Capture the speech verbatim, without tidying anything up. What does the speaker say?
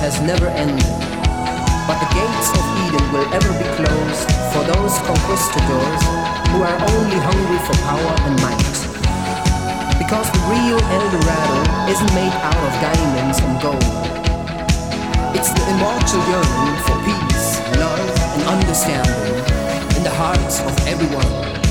has never ended. But the gates of Eden will ever be closed for those conquistadors who are only hungry for power and might. Because the real El Dorado isn't made out of diamonds and gold. It's the immortal yearning for peace, love, and understanding in the hearts of everyone.